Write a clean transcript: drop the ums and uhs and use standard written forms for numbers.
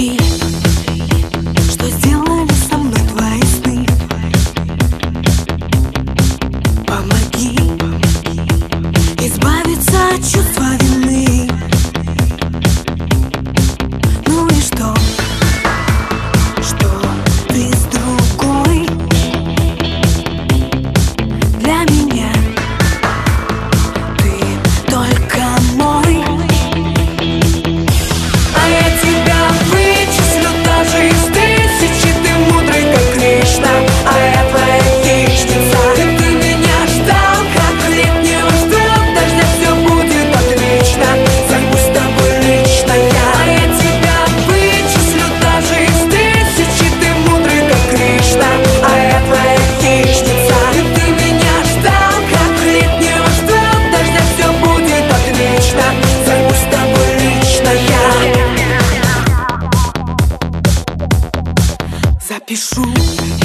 Смотри, что сделали со мной твои сны. Помоги избавиться от чувства вины. Ну и что ты с другой? Для меня ты только мой. А я тебя вычислю даже из тысячи. Ты мудрый, как Кришна, а я твоя хищница. И ты меня ждал, как летнего ждал дождя. Все будет отлично, займусь тобой лично я. А я тебя вычислю даже из тысячи. Ты мудрый, как Кришна, а я твоя хищница. И ты меня ждал, как летнего ждал дождя. Все будет отлично, займусь тобой лично я. Запишу